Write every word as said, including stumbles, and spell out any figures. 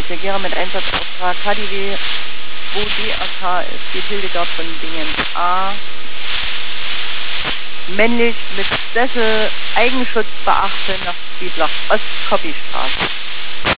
Segera mit Einsatzauftrag H D W zwei D A K ist geht Hildegard von Bingen. A. Männlich mit Sessel, Eigenschutz beachten nach Zwieblach Ost, Koppistraße.